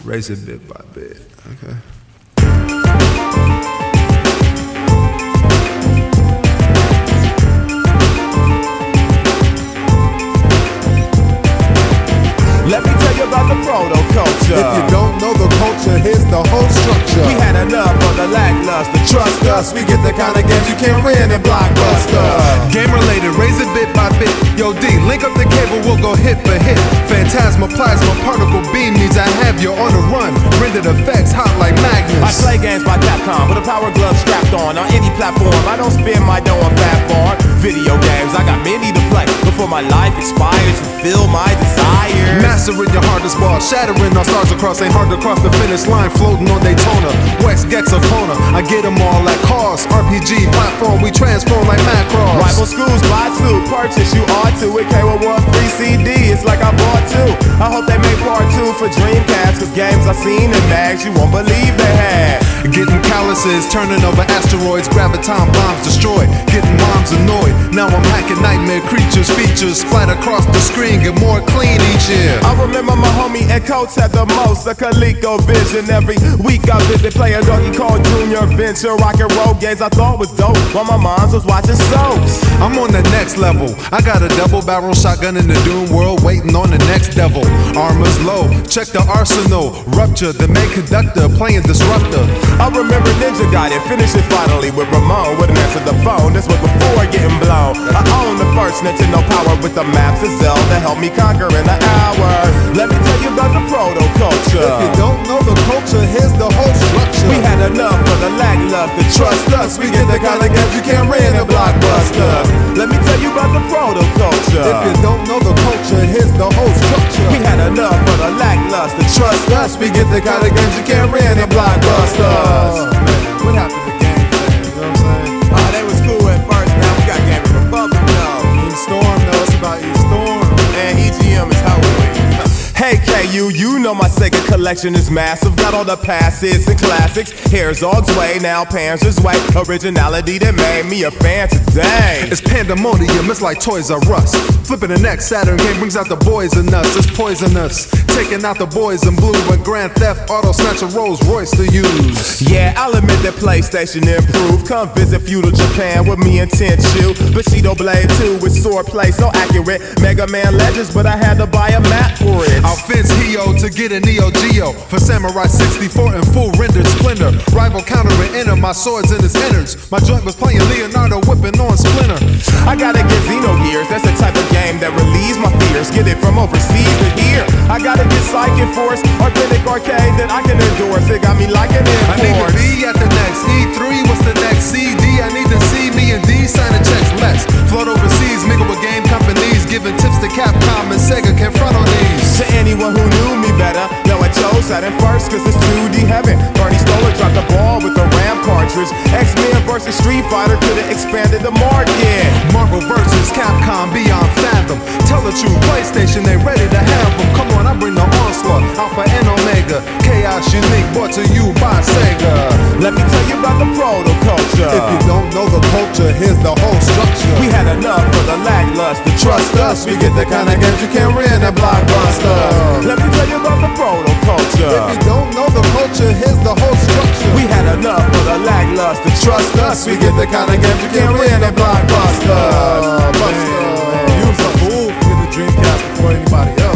Raise it bit by bit. Okay. Let me tell you about the proto culture. If you don't know the culture, here's the whole structure. We had enough of the lackluster. Trust us, we get the kind of games you can't win in Blockbuster. Game related, raise it bit by bit. Yo D, link up the cable, we'll go hit for hit. Phantasma, plasma, particle beam needs I have you on the run. Rendered effects hot like magnets. I play games by Capcom with a power glove strapped on any platform. I don't spend my dough on fat farm. Video games, I got many to play before my life expires. Fulfill my desires. Mastering your hardest ball, shattering our stars across. Ain't hard to cross the finish line, floating on Daytona. Wex, Gex, or Kona, I get them all like cars. RPG, platform, we transform like Macross. Rival schools, buy two, purchase, you ought to. It came with one free CD, it's like I bought two. I hope they make part two for Dreamcast, cause games I've seen in mags you won't believe they had. Getting calluses, turning over asteroids, graviton bombs destroyed, getting moms annoyed. Now I'm hacking nightmare creatures, features splat across the screen, get more clean each year. I remember my homie Ed Coates had the most, a ColecoVision. Every week I visit, play a Donkey Kong Jr. Venture, rock and roll games I thought was dope, while my mom was watching soaps. I'm on the next level, I got a double barrel shotgun in the Doom world, waiting on the next devil. Armor's low, check the arsenal, rupture, the main conductor, playing disruptor. I remember Ninja got it, finish it finally with Ramon. Wouldn't answer the phone, this was before getting blown. I own the first Nintendo Power with the maps of Zelda, help me conquer in an hour. Let me tell you about the proto culture. If you don't know the culture, here's the whole structure. We had enough of the lackluster. Trust us, we get the kind of games you can't rent in Blockbuster. Let me tell you about the proto culture. If you don't know the culture, here's the whole structure. We had enough of the lackluster. Trust us, we get the kind of games you can't rent in Blockbuster. What happened to Game Fan? You know what I'm saying? Oh, they was cool at first, now we got Game Republic now. E-Storm, though, it's about E-Storm. And EGM is how we Hey KU, you know my Sega collection is massive. Got all the passes and classics. Herzog's way, now Panzer's way. Originality that made me a fan today. It's pandemonium, it's like Toys R Us. Flipping the next Saturn game brings out the boys in us. It's poisonous, taking out the boys in blue. When Grand Theft Auto snatch a Rolls Royce to use. Yeah, I'll admit that PlayStation improved. Come visit feudal Japan with me and Tenchu. Bushido Blade 2 with swordplay so accurate. Mega Man Legends, but I had to buy a map for it. I'll fence Hio to get a Neo Geo for Samurai 64 in full rendered splendor. Rival counter and enter my swords in his innards. My joint was playing Leonardo whipping on Splinter. I gotta get Xenogears, that's the type of game that relieves my fears. Get it from overseas to here. I gotta get Psychic Force, authentic arcade that I can endorse. It got me liking it. I need to be at the next E3. What's the next CD? I need to see me and D signing checks. Let's float overseas, mingle with game companies, giving tips to Capcom and Sega can front on these. To anyone who knew me better, know I chose that at first cause it's 2D heaven. Bernie Stoller dropped the ball with the RAM cartridge. X-Men versus Street Fighter could've expanded the market. Marvel versus Capcom beyond fathom. Tell the truth, PlayStation ain't ready to have them. Come on, I bring the onslaught, Alpha and Omega. Chaos unique, brought to you by Sega. Let me tell you about the proto culture. If you don't know the culture, here's the whole structure. We had enough of the lackluster. Trust us, we get the kind of games you can't rent at Blockbuster. Let me tell you about the proto culture. If you don't know the culture, here's the whole structure. We had enough of the lackluster. Trust us, we get the kind of games you can't rent at Blockbuster. You was a fool for getting the Dreamcast before anybody else.